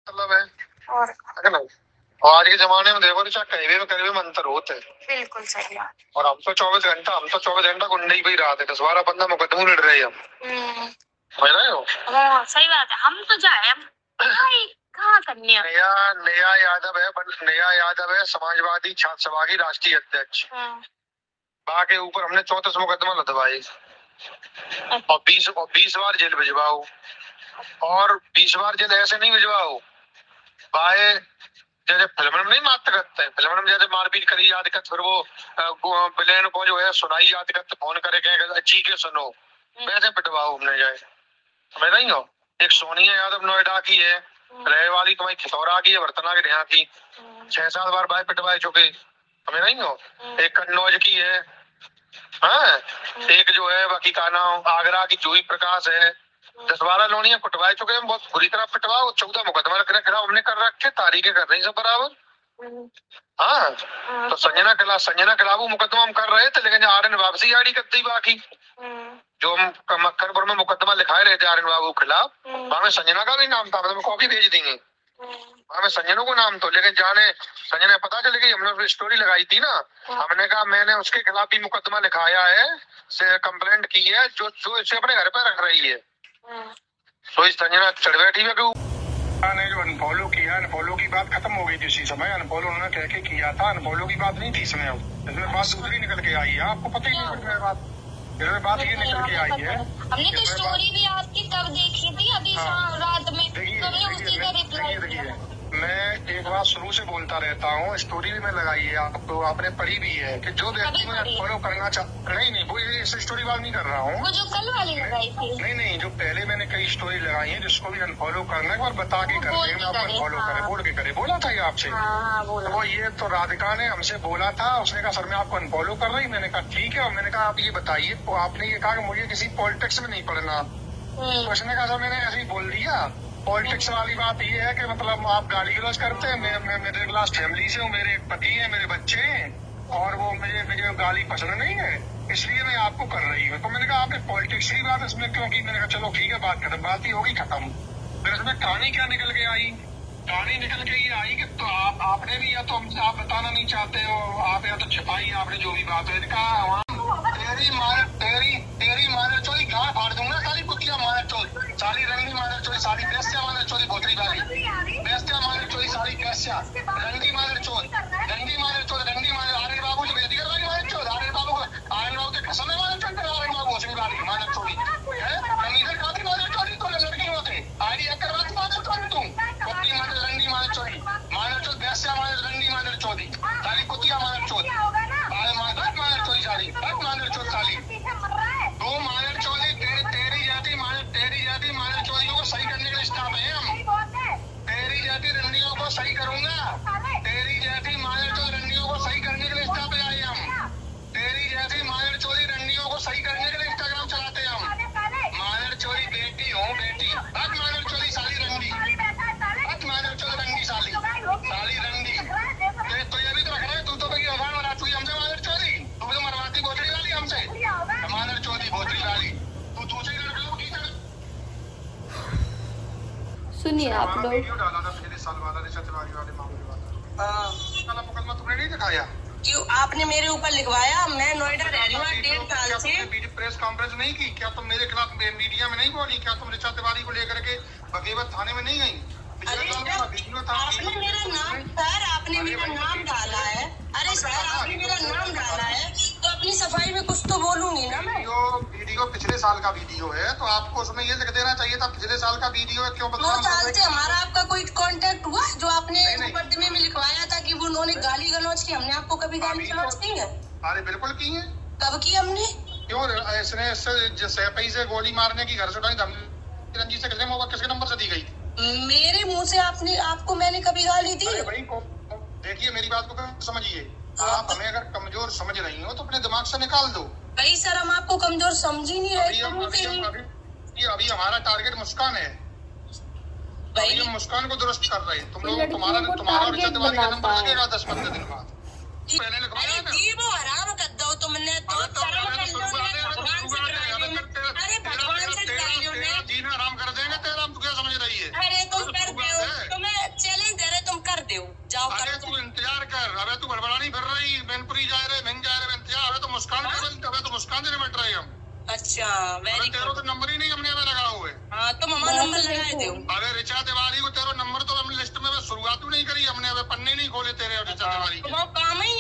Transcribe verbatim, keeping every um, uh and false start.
मतलब है और है ना। और आज के जमाने में देखो तो चाहे कहीं भी कहीं भी अंतर होते हैं। बिल्कुल सही बात। और हम तो चौबीस घंटा हम तो चौबीस घंटा गुंडे पे ही रहा थे, दस बारह बंदा मुकदमे लड़ रहे हैं हम। समझ रहे हो? हाँ सही बात है। हम तो जाए हम कहाँ करनी है। नया नया यादव है, नया यादव है समाजवादी छात्र सभा की राष्ट्रीय अध्यक्ष। बाकी ऊपर हमने चौंतीस मुकदमा लदवाए और बीस और बीस बार जेल भिजवाओ और बीस बार जेल ऐसे नहीं भिजवाओ बाए जैसे फिल्म में नहीं मारते करते हैं, फिल्म में जैसे मारपीट करी याद कर, फिर वो प्लेन को जो है सुनाई याद कर, फोन करे कहे चीखे सुनो, वैसे पिटवाओ हमने जाए। समझ नहीं हो? एक सोनिया यादव नोएडा की है, रहे वाली तुम्हारी खिसौरा की है, वर्तना के यहाँ की, छह सात बार बाय पिटवाए चुके। समझ नहीं हो? एक कन्नौज की है, हाँ एक जो है बाकी का नाम आगरा की जूही प्रकाश है, दस बारह लोनियां पिटवाए चुके हैं, बहुत बुरी तरह पिटवाओ। चौदह मुकदमा रखने खिलाफ हमने कर रखे, तारीखें कर रही सब बराबर। हाँ तो संजना खिलाफ संजना खिलाफ मुकदमा हम कर रहे थे, लेकिन आर्यन वापसी आड़ी कर दी। बाकी जो हम मक्खनपुर में मुकदमा लिखाए रहे थे आर्यन बाबू के खिलाफ, वहां संजना का भी नाम था, मतलब कॉपी भेज देंगे वहां संजनों को नाम तो, लेकिन जाने संजना पता चल गई, हमने उसकी स्टोरी लगाई थी ना, हमने कहा मैंने उसके खिलाफ भी मुकदमा लिखाया है, से कंप्लेंट की है, जो जो इसे अपने घर पे रख रही है। तो इस संजना चढ़ बैठी है क्यों ने जो अनफॉलो किया, अनफॉलो की बात खत्म हो गई थी उसी समय। अनफॉलो उन्होंने कह के किया था, अनफॉलो की बात नहीं थी इसमें। अब इसमें बात दूसरी निकल के आई है, आपको पता ही नहीं इसमें बात इसमें बात ये निकल के आई है। हमने तो स्टोरी भी आपकी कब देखी थी, अभी रात में, तो हमने उसी का रिप्लाई किया। मैं एक बात शुरू से बोलता रहता हूँ, स्टोरी भी मैं लगाई है, आपको आपने पढ़ी भी है कि जो व्यक्ति में फॉलो करना चाह नहीं नहीं वो इस स्टोरी बात नहीं कर रहा हूँ, वो जो कल वाली लगाई थी। नहीं नहीं जो पहले मैंने कई स्टोरी लगाई है, जिसको भी अनफॉलो करना है और बता के कर देंगे, आप अनफॉलो करें बोल के करे, बोला था ये आपसे। तो वो ये तो राधिका ने हमसे बोला था, उसने कहा सर मैं आपको अनफॉलो कर रही, मैंने कहा ठीक है, और मैंने कहा आप ये बताइए, तो आपने ये कहा कि मुझे किसी पॉलिटिक्स में नहीं पढ़ना, तो उसने कहा सर मैंने ऐसे ही बोल दिया। पॉलिटिक्स वाली बात ये है कि मतलब आप गाली गलौज करते हैं, मैं, मैं मेरे क्लास फैमिली से हूँ, मेरे एक पति है, मेरे बच्चे हैं, और वो मुझे मुझे गाली पसंद नहीं है, इसलिए मैं आपको कर रही हूँ। तो मैंने कहा आपने पॉलिटिक्स की बात इसमें क्यों की? मैंने कहा चलो ठीक है बात खत्म, बात ही होगी खत्म। फिर इसमें कहानी क्या निकल के आई? कहानी निकल के ये आई कि तो आप आपने भी या तो हमसे आप बताना नहीं चाहते हो, आप या तो छिपाई आपने जो भी बात है, कहा तेरी मार तेरी तेरी मार चोरी गाँव फाड़ दूंगा, सारी कुतिया मार चोरी, सारी रंगी मार चोरी, सारी बेस्या मार चोरी, भोतरी वाली बेस्या मार चोरी, सारी बेस्या रंगी मार चोरी, रंगी मार चोरी, रंगी मार आर्यन बाबू जो बेदी करवाई मार चोरी, आर्यन बाबू को आर्यन बाबू के कसम है मार चोरी, आर्यन बाबू उसकी गाली मार चोरी है, रंगी से काफी मार चोरी, तो लड़की होते आई एक बात मार चोरी, तुम कुत्ती मार रंगी मार चोरी, मार चोरी बेस्या मार रंगी मार चोरी, सारी कुतिया मार चोरी, आर्यन मार मार चोरी, सारी मार चोरी, साली दो मार चोरी, तेरी जाति मार तेरी जाति मार चोरियों को सही करने के स्टाफ है हम, तेरी जाति रंडियों को सही करूंगा, तेरी जाति मार चोरी रंडियों को सही करने के लिए स्टाफ है आए हम, तेरी जाति मार चोरी रंडियों को सही करने के लिए इंस्टाग्राम चलाते हैं हम, मार चोरी बेटी हो बेटी, हक मार चोरी साली रंडी, हक मार चोरी रंडी साली साली रंडी, तो ये भी तो रख रहे तू तो भैया भगवान वाला, तू हमसे मार चोरी, तू तो मरवाती बोतरी वाली हमसे मार चोरी बोतरी वाली, तू दूसरी लड़कियों की सुनिए आप लोग वीडियो डाला था पिछले साल वाला रिचा तिवारी वाले मामले वाला, हां मुकदमा तुमने नहीं दिखाया क्यों? आपने मेरे ऊपर लिखवाया, मैं नोएडा रह रही हूँ डेढ़ साल से। वीडियो प्रेस कॉन्फ्रेंस नहीं की क्या? तुम मेरे खिलाफ मीडिया में नहीं बोली क्या? तुम रिचा तिवारी को लेकर के बगेवत थाने में नहीं गई? आपने मेरा नाम सर आपने मेरा नाम डाला है, अरे सर आपने मेरा नाम डाला है, तो अपनी सफाई में कुछ तो बोलूंगी ना मैं। वीडियो वीडियो पिछले साल का वीडियो है, तो आपको उसमें ये लिख देना चाहिए था पिछले साल का वीडियो है, क्यों दो साल से हमारा आपका कोई कांटेक्ट हुआ जो आपने मुकदमे में लिखवाया था कि वो उन्होंने गाली गलौज की? हमने आपको कभी गाली गलौज की है? अरे बिल्कुल की है। कब की हमने? क्यों इसने सैपई से गोली मारने की घर से उठाई धमकी रंजीत से किसने किसके नंबर से दी गई? मेरे मुंह से आपने आपको मैंने कभी गाली दी? देखिए मेरी बात को समझिए, आप हमें अगर कमजोर समझ रही हो तो अपने दिमाग से निकाल दो। भाई सर हम आपको कमजोर समझ ही नहीं रहे। अभी, अभी, अभी, अभी हमारा टारगेट मुस्कान है, अभी हम मुस्कान को दुरुस्त कर रहे हैं। तुम लोग तुम्हारा तुम्हारा रिचा तिवारी का नंबर लगेगा दस पंद्रह दिन बाद। पहले लिखवाया ना जी वो हराम कर दो तुमने तो अरे भगवान से जीना आराम कर देंगे तेरा, हम क्या समझ रही है? अरे तुम करते हो, तुम्हें नौकरी जा रहे भिंग जा रहे इंतजार हमें तो मुस्कान हमें तो मुस्कान से निपट रहे हम। अच्छा वेरी तेरो तो नंबर ही नहीं हमने हमें लगा हुए। हाँ तो मम्मा नंबर लगाए थे। अरे रिचा तिवारी को तेरो नंबर तो हमने लिस्ट में शुरुआत नहीं करी हमने, हमें पन्ने नहीं खोले तेरे रिचा तिवारी। वो काम ही